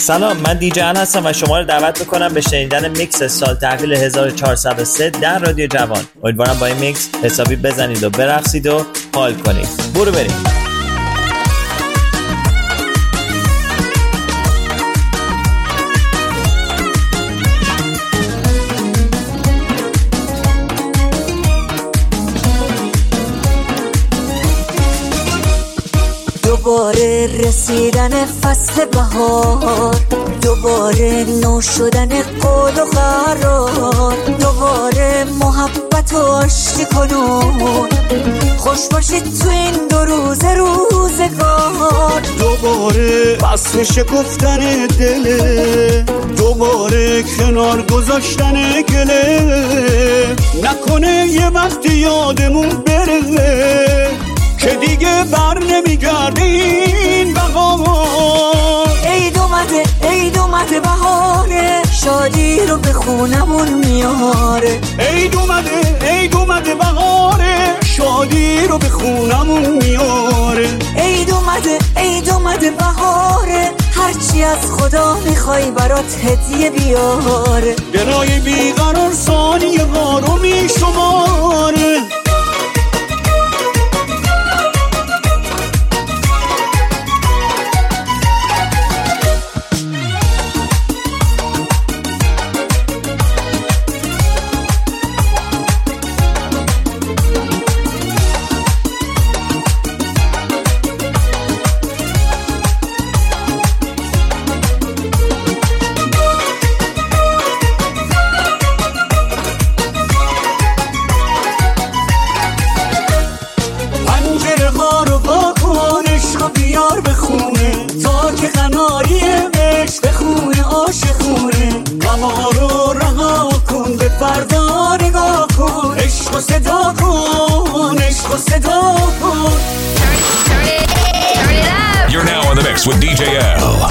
سلام، من دیجی ان هستم و شما رو دعوت میکنم به شنیدن میکس سال تحویل 1403 در رادیو جوان. امیدوارم با این میکس حسابی بزنید و برقصید و حال کنید. برو بریم. دوباره رسیدن فصل بهار، دوباره نو شدن قول و قرار، دوباره محبت و آشتی کنون، خوش باشید تو این دو روزه روزگار. دوباره فصل شکفتن دله، دوباره کنار گذاشتن گله، نکنه یه وقتی یادمون بره که دیگه بر نمیگرده این بهار. عید اومده بهاره، شادی رو به خونمون میاره. عید اومده بهاره، شادی رو به خونمون میاره. عید اومده بهاره، هرچی از خدا میخوای برات هدیه بیاره. دلای بیقرار ثانیه ها رو میشماره. You're now on the mix with DJ L.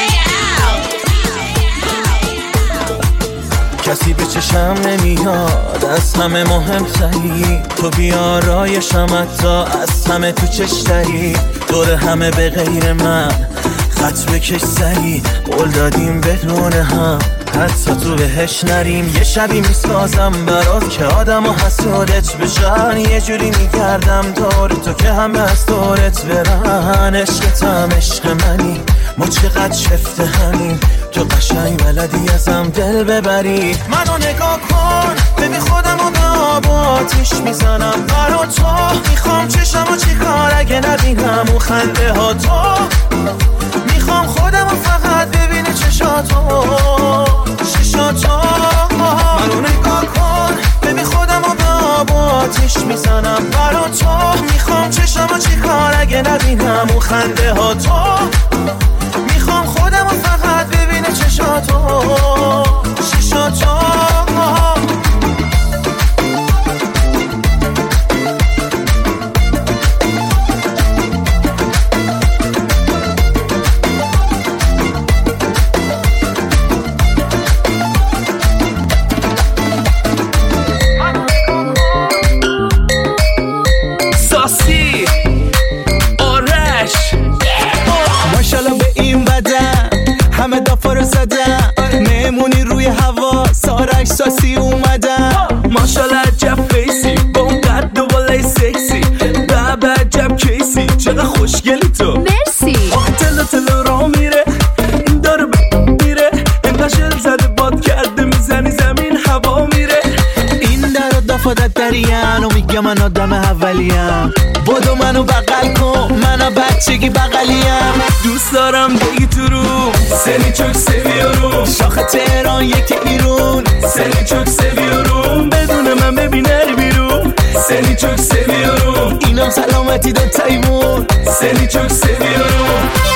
کسی به چشم نمیاد از همه مهمتری، تو بیارایشم حتی از همه تو چشتری، دور همه به غیر من خط بکش سری، قول دادیم بدون هم حتی تو بهش نریم. یه شبی میسازم برات که آدم و حسودت بشن، یه جوری میگردم دور تو که همه از دورت برن. عشقتم عشق منی، ما چقدر شفته همین، تو قشنگ بلدی ازم دل ببری. منو نگاه کن ببین خودم و به آب و آتیش میزنم برا تو، میخوام چشم و چی کار اگه نبینم اون خنده ها تو، میخوام خودم و فقط ببینه چشاتو. منو نگاه کن ببین خودم و به آب و آتیش میزنم برا تو، میخوام چشم و چی کار اگه نبینم اون خنده ها تو، میخوام خودم و فقط ببینه چشاتو. مهمونی روی هوا سارک ساسی اومدن، ماشالله عجب فیسی با اون قد و بالای سکسی، بابا عجب کیسی چقدر خوشگلی تو. مرسی. تلا را میره این داره میره، انقدر شل زده باد کرده میزنی زمین هوا میره. این در و دفادت درین و میگه من آدم اولیم، بدو منو بغل کن منو بچگی بغلیم. دوست دارم بگی تو رو سری چوک سویارو، شاخ تهران یک ایرون سری چوک سویارو، بدون من ببین نری بیرون سری چوک سویارو، اینم سلامتی دو تایمون سری چوک سویارو.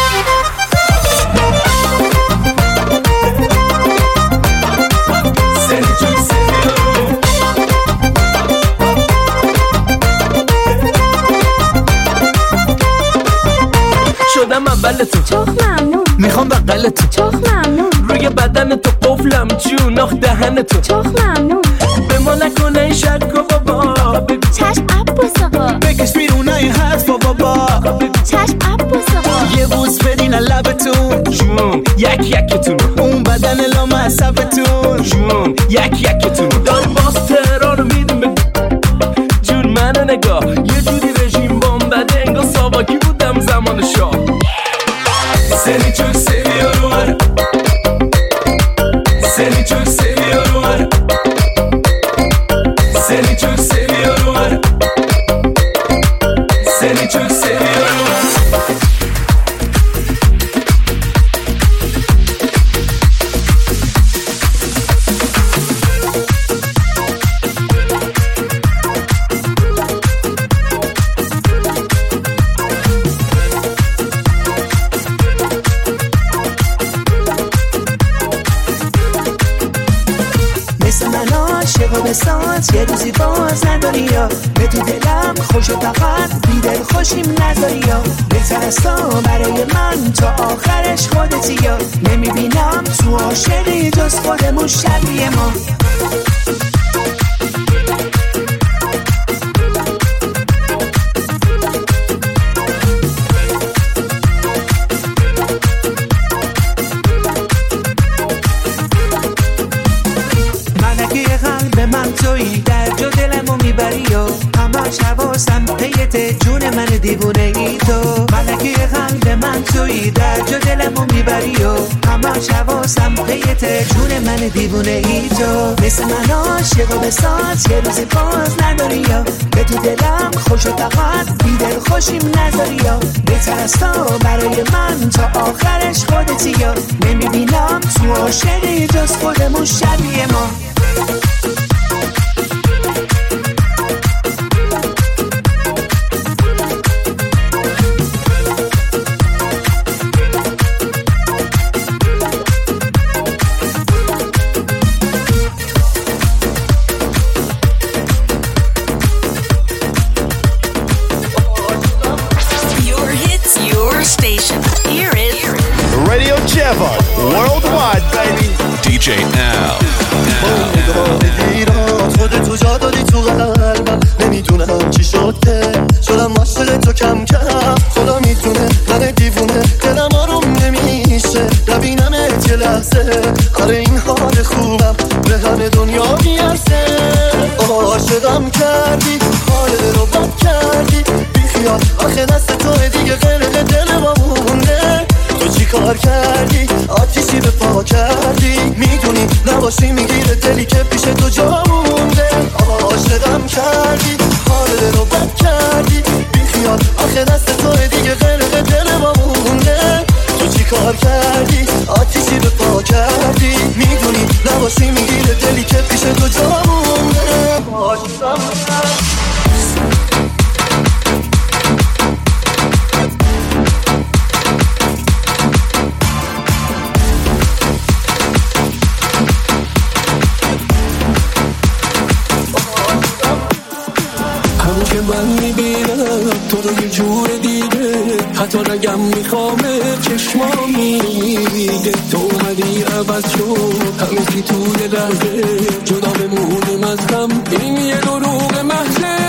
شدم اول تو چخ ممنون، میخوام بغل تو چخ ممنون، روی بدن تو قفلم جون آخ دهن تو چخ ممنون، به ما نکنه این شک و بابا بگو چشم عباس آقا، بکش بیرون این حرف و بابا چشم عباس آقا، یه بوس بدین لبتون جون یکتون اون بدن لامصبتون جون یکتون داری باز تهران رو میدیم به جون منو نگاه یه جوری رژیم بام بده انگار ساواکی بودم زمان شاه Seni çok seviyorum Seni çok seviyorum Seni çok seviyorum Seni çok seviyorum بساز یه روزی باز نداری یا به تو دلم خوش و فقط بیدل خوشیم نداری یا بهتر از تو برای من تا آخرش خودتی یا نمیبینم تو عاشقی جز خودمون شبیه ما من تویی در جو دلمو میبری و همش حواسم پیت جون من دیوونه ای تو ملکه قلب من تویی در جو دلمو میبری و همش حواسم پیت جون من دیوونه ای تو مثل من عاشق و بساز یه روزی باز نداری یا به تو دلم خوش و فقط بیدل خوشیم نداری یا بهتر از تو برای من تا آخرش خودتی یا نمیبینم تو عاشقی جز خودمون شبیه ما Worldwide, baby. DJ Al. خودتو جا دادی تو قلبم نمیدونم چی شد که شدم عاشق تو کم کم خدا میدونه من دیوونه دلم آروم نمیشه نبینمت یه لحظه آره این حال خوبم به همه دنیا میرسه عاشقم کردی حال رو بد کردی بیخیال آخه دست توه دیگه غیر دل ما مونده تو چی کار کردی آتیشی به پا کردی میدونی نباشی میگیره دلی که پیش تو جا مونده عاشقم کردی حال رو بد کردی بیخیال آخه دست توه دیگه غیر دل ما مونده تو چی کار کردی آتیشی به پا کردی میدونی نباشی میگیره دلی که پیش تو جا مونده عاشقم من میبینم تو رو یه جور دیگه حتی نگم میخوامه چشمام میریده تو اومدی عوض شد همه چی توی لحظه جدا بمونیم از هم این یه دروغ محضه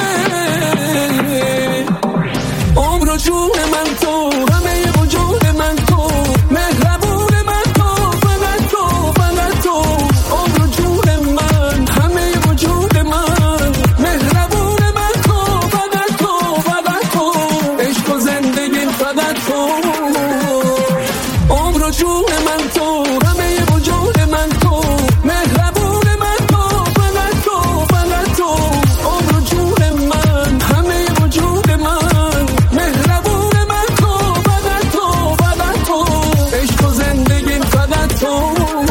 عمر و جون من تو همه وجود من تو مهربون من تو فقط تو فقط تو عمر و جون من همه وجود من مهربون عمر و جون من تو همه وجود من تو مهربون من تو فقط تو فقط تو عمر و جون من همه وجود من مهربون من تو فقط تو فقط تو عشق و زندگی فقط تو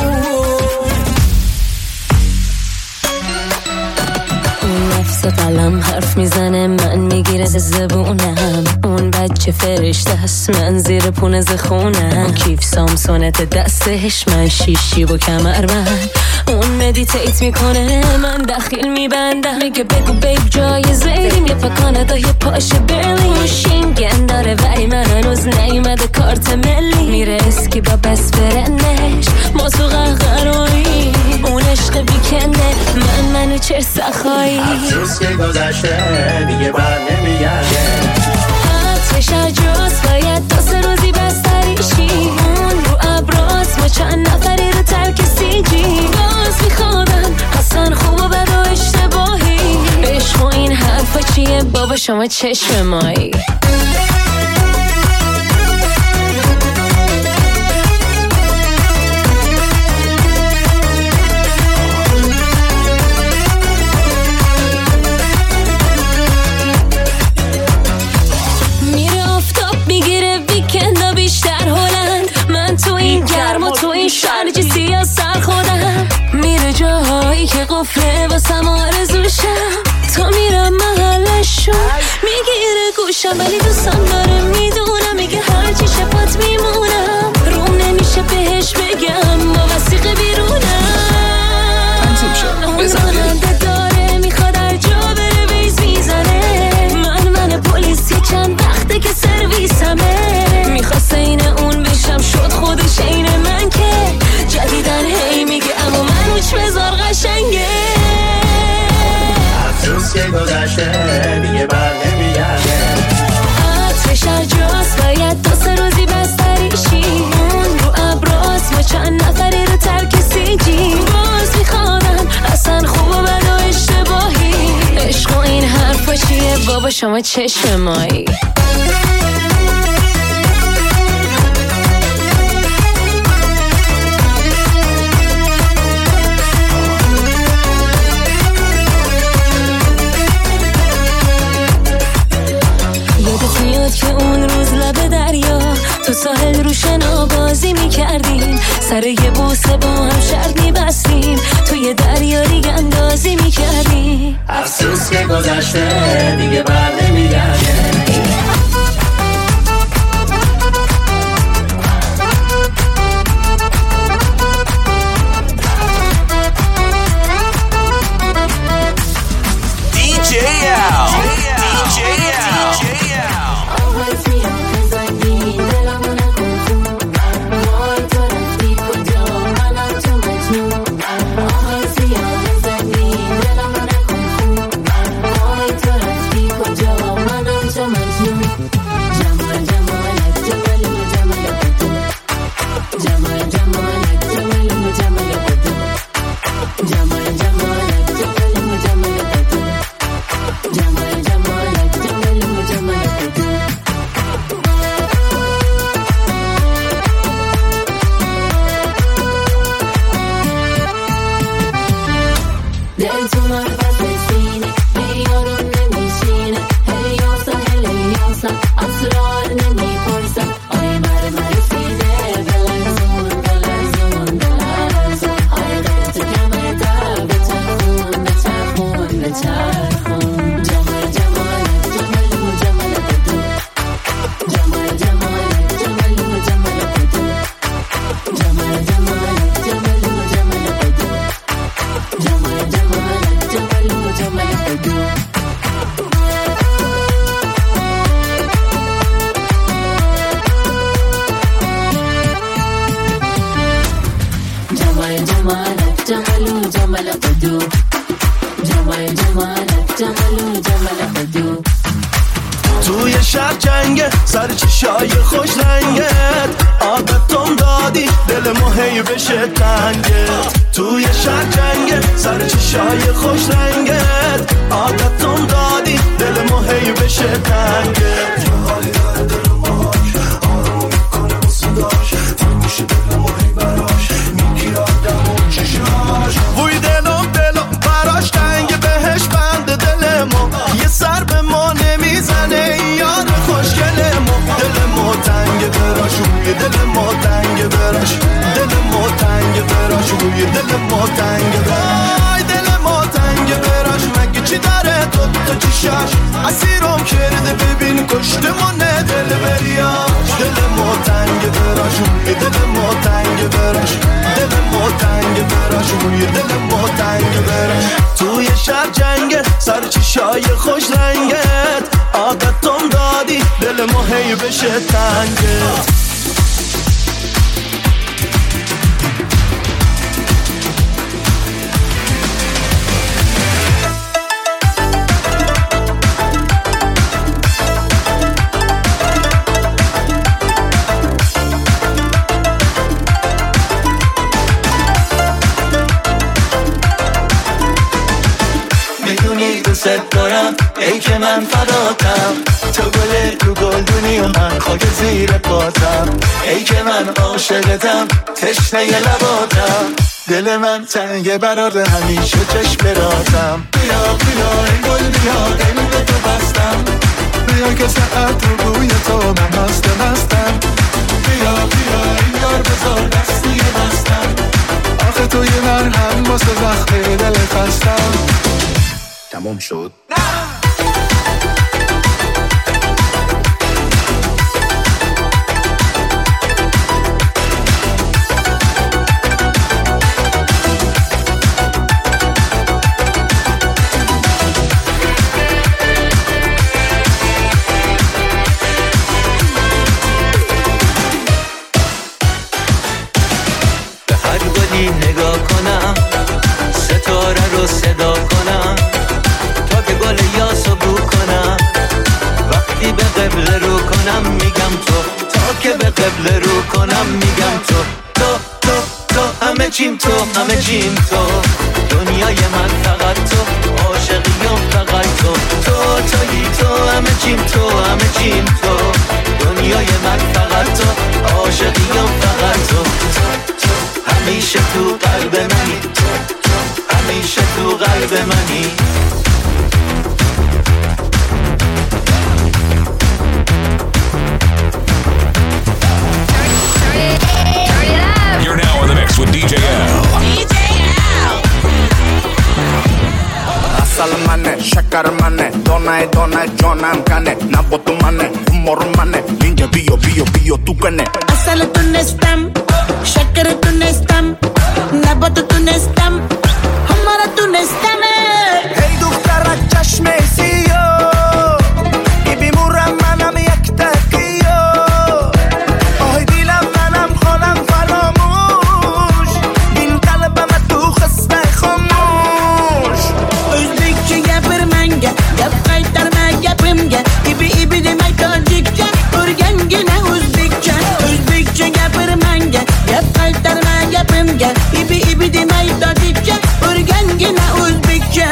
نفس قلم حرف میزنه من میگیره زبونم اون بچه فرشته است من زیر پونه خونم کیف سامسونت دستش من شیشی و کمربند اون مدیتیت میکنه من داخل میبندم میگه بگو بیب جای زیریم یه پا کانادا یه پاش برلین شینگن داره ولی من هنوز نیومده کارت ملی میره اسکی با بس فرنش ما تو قهقرایی اون عشق بیکنده منو چر سخایی افسوس که گذشته دیگه بر نمیگرده آتش اجاز باید تا 3 روزی بستریشی اون رو ابرو شما چشم مایی. شرجی سیاه سر خودم میره جاهایی که قفله واسم آرزوشم تا میرم محلشون میگیره گوشم ولی دوستم داره میدونم میگه هرچی شفات میمونم روم نمیشه بهش بگم با وسیقه بیرونم اون راننده داره میخواد هر جا بره ویز میزنه من پلیسی چند وقته که سرویسمه میخواسته این اون بشم شد خودش این من که جدیدن هی میگه اما من اوچ بزار قشنگه افسوس که گذشته دیگه بر نمیگرده عطرش هر جاست باید تا 3 روزی بستریشی اون رو ابراز ما چند نفری رو ترک سیجی باز میخوادم اصلا خوب و بد و اشتباهی عشق و این حرفا چیه بابا شما چشم مایی. که اون روز لب دریا تو ساحل رو شنا بازی میکردیم سر یه بوسه با هم شرط میبستیم توی دریا ریگ اندازی میکردیم افسوس که گذشته دیگه بر نمیگرده توی شب جنگه سر چشای خوش رنگت عادتم دادی دل ما هی بشه تنگت توی شب جنگه سر چشای خوش رنگت عادتم دادی دل ما هی بشه تنگت یه حالی داره دل ماش آروم میکنه با صداش فرموشه دل ما هی براش میگیر آدم و چشاش وی دلم براش تنگه بهش بند دل ما یه سر به ما نمیزنه یاد خوشگل ما دل ما تنگه براش روی دل ما تنگه براش دل ما تنگه براش روی دل ما تنگه براش دل ما تنگه براش مگه چی داره تو چشاش اسیرم کرده ببین کشته منه دل بریاش دل ما تنگه براش روی دل ما تنگه براش دل ما تنگه براش روی دل ما تنگه براش توی شب جنگه سر چشای خوش رنگت عادتم دادی دل ما هی بشه تنگت میدونی دوست دارم ای که من فداتم، تو گل رو گلدونی و من خاک زیر پاتم، ای که من عاشقتم تشنه لباتم، دل من تنگه برار همیشه چشم براتم. بیا بیا ای گل بیا قلب تو بستم، بیا که ساعت رو بوی تو من مستم. بیا بیا این یار بذار دستی بستم، آخه تو یه مرهم واسه زخم دل خستم. تموم شد نگاه کنم ستاره رو صدا کنم تا که گل یاسو بو کنم، وقتی به قبله رو کنم میگم تو، تا که به قبله رو کنم میگم تو، تو تو تو همه چیم تو، همه چیم تو، دنیای من فقط تو، عاشقیم فقط تو، تو تویی تو، همه چیم تو، همه چیم تو، دنیای من فقط تو، عاشقیم فقط تو، همیشه تو قلب منی، همیشه تو قلب منی. You're now in the mix with DJ L. اصل منه شکر منه دانه دانه جانم کنه نبود منه عمر منه اینجا بیا بیا بیا تو کنه. اصل تونستم شکر تونستم نبات تونستم همارا تونستمه. هی دختر چشم سیو ای بیمورم منم یک تکیو، آهای دیلم منم خانم فراموش، این قلبم تو خسته خاموش. Özbekçe yapır menge yap kaytarma yapımge ibi ibi demek tacikçe örgen gene Özbekçe. Özbekçe yapır menge yap kaytarma yapımge ibi ibi demek tacikçe örgen gene Özbekçe.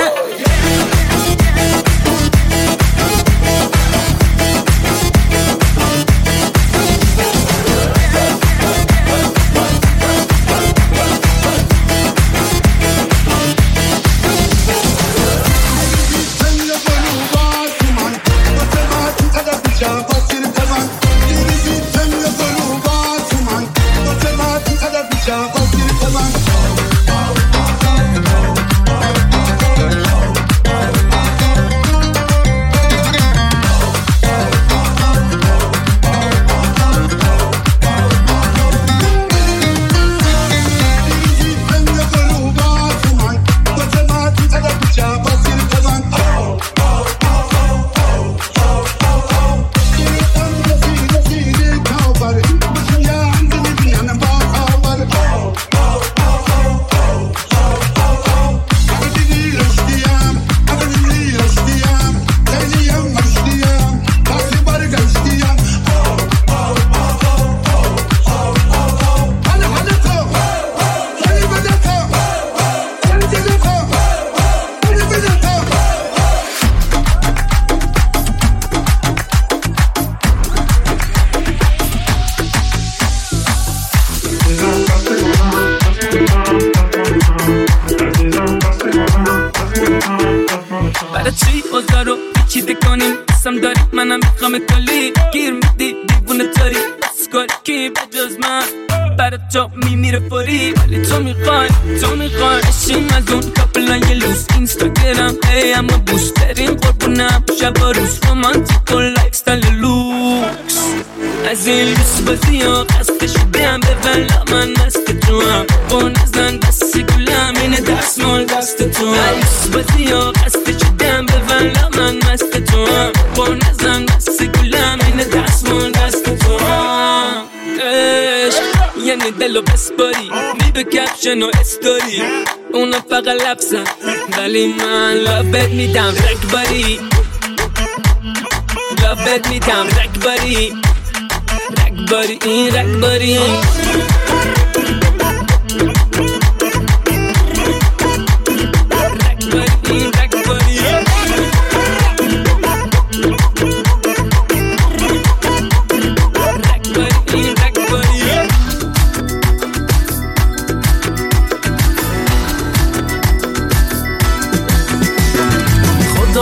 برای چی اوضاع رو پیچیده کنیم قسم داری منم میخوام کلی گیر میدی دیوونه تاری اسکاری کی بجز من برای تو میمیره فوری، ولی تو میخوای اشیم از اون کپلای لوس اینستاگرام ای اما بوست بریم قربونم شب و روز رومانتیک و لایف ستایل لوکس. از این لوس بازی ها خسته شدم به ولا من مست تو هم با نزن دست گلم اینه دستمال دست تو هم. لوس بازی ها خسته شدم به ولا من مست تو هم با نزن دست گلم اینه دستمال دست تو هم. یعنی دلو بسپاری می به کپشن و استوری اونا فقط لبسن ولی من لابت میدم رکباری، لابت میدم رکباری، رکباری این رکباری. رکباری این رکباری.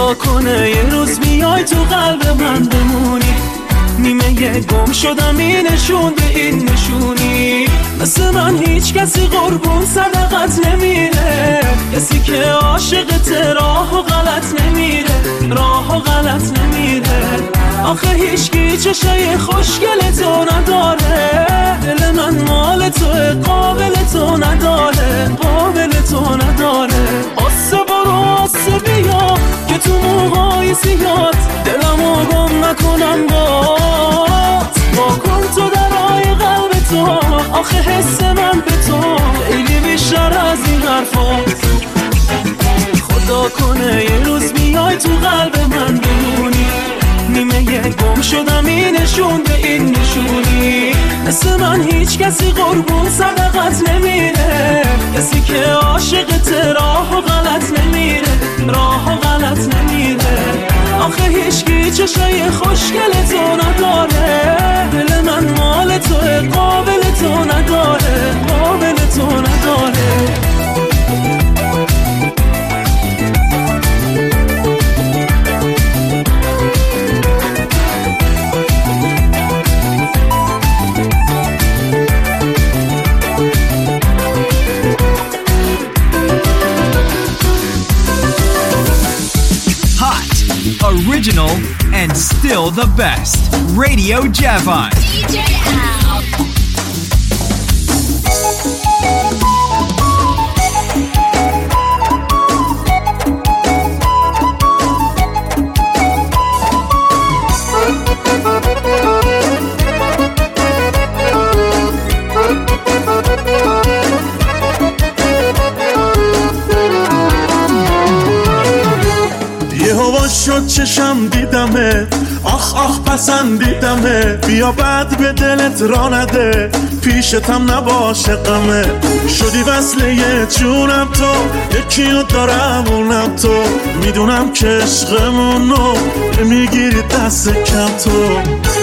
خدا کنه یه روز میای تو قلب من بمونی. نیمه گم شدم این نشون به این نشونی. مثل من هیچ کسی قربون صدقت نمیره. کسی که عاشقت راه و غلط نمیره، راه و غلط نمیره. آخه هیچکی چشای خوشگل تو نداره. دل من مال توه قابل تو نداره، قابل تو نداره. آسه برو آسه بیا که تو موهای زیاد دلمو گم نکنم با کن تو درای قلب تو. آخه حس من به تو خیلی بیشتر از این حرفات. خدا کنه یه روز میای تو قلب من بمونی. نیمه گم شدم این نشون به این نشونی. مثل من هیچ کسی قربون صدقت نمیره. کسی که عاشقت راه و غلط نمیره، راه و غلط نمیره. آخه هیچکی چشای خوشگل تو نداره. دل من مال توه قابل تو نداره، قابل تو نداره. Original and still the best. Radio Javon. DJ Al. شد چشم دیدمه، آخ آخ پسندیدمه. بیا بعد به دلت را نده، پیشتم نباشه غمه. شدی وصله جونم تو، یکیو دارم اونم تو. میدونم که عشقمونو میگیری دست کم تو.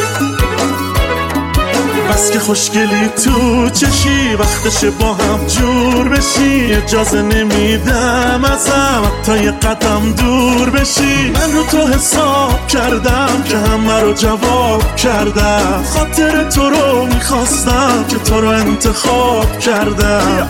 بس که خوشگلی تو چشی، وقتشه با هم جور بشی. اجازه نمیدم ازم تا یه قدم دور بشی. من رو تو حساب کردم که همه رو جواب کردم. خاطر تو رو میخواستم که تو رو انتخاب کردم.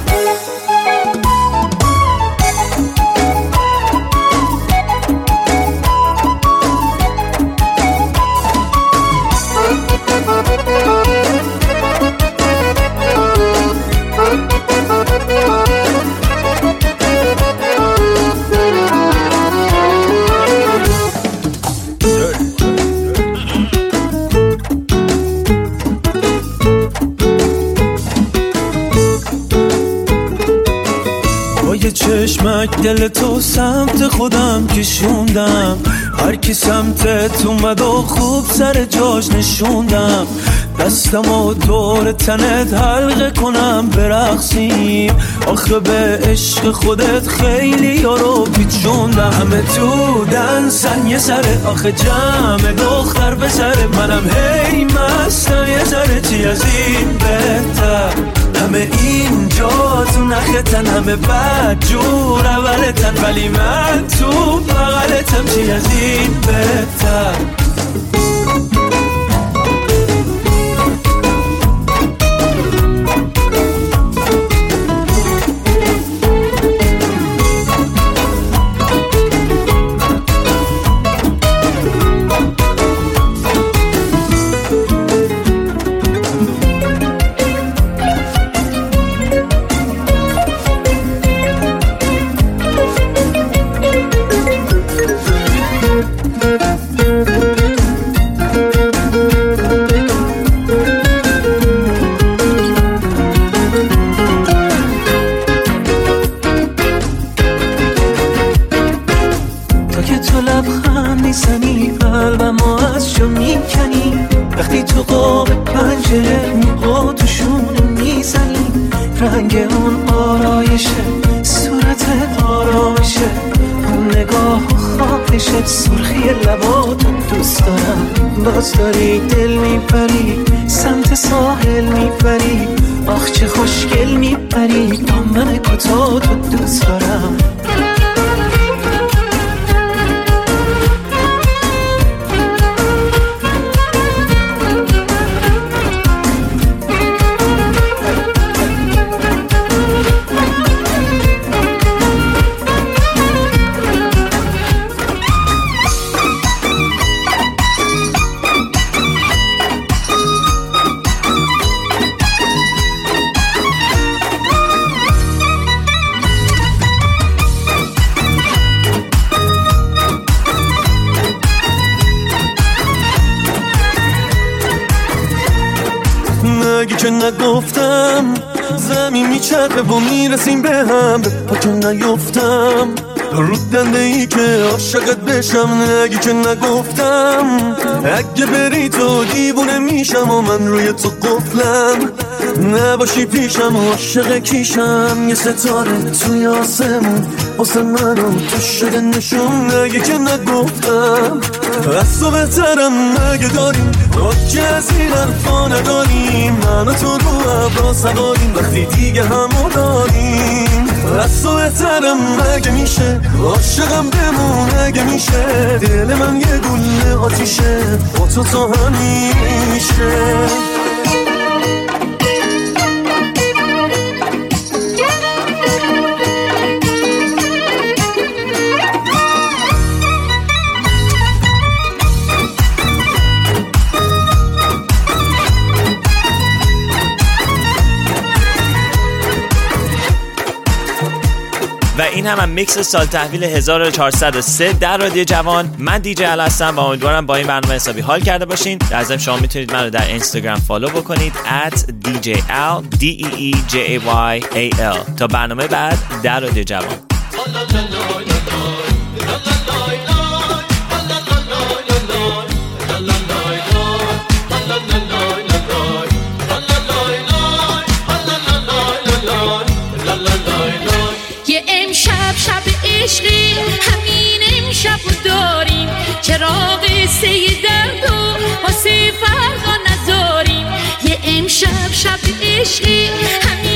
چشمک دل تو سمت خودم کشوندم. هر کی سمتت اومد و خوب سر جاش نشوندم. دستمو دور تنت حلقه کنم برقصیم. آخه به عشق خودت خیلی یارو پیچوندم. همه تو دنسن یه سره، آخه جمع دختر به سره. منم هی مستم یه سره، چی از این بهتر. همه اینجا تو نختن، همه بد جور اولتن. ولی من تو بغلتم، چی از این بهتر. رنگ اون آرایشه، صورت آرامشه، اون نگاه و خواهشه، سرخی لباتو دوست دارم. باز داری دل میبری، سمت ساحل میبری. آخ چه خوشگل میبری، دامن کوتاه تو دوست دارم. که نگفتم زمین میچرخه و میرسیم به هم با که نیفتم رو دنده ای که عاشقت بشم نگی که نگفتم اگه بری تو دیوونه میشم و من روی تو قفلم نباشی پیشم و عاشق کیشم یه ستاره توی آسمون واسه منو تو شده نشون نگی که نگفتم از تو بهترم مگه داریم که از این حرفا نداریم من و تو رو ابرا سواریم وقتی دیگه همو داریم از تو بهترم مگه میشه عاشقم بمون اگه میشه دل من یه گونه آتیشه با تو تا همیشه و این هم میکس سال تحویل 1403 در رادیو جوان. من دیجی ال هستم و امیدوارم با این برنامه حسابی حال کرده باشین. در ضمن شما میتونید منو در اینستاگرام فالو بکنید @djal DEEJAYAL. تا برنامه بعد در رادیو جوان. عشقی همین امشب داریم چراغ سه درد و واسه فرقا نذاریم یه امشب شب عشقی همین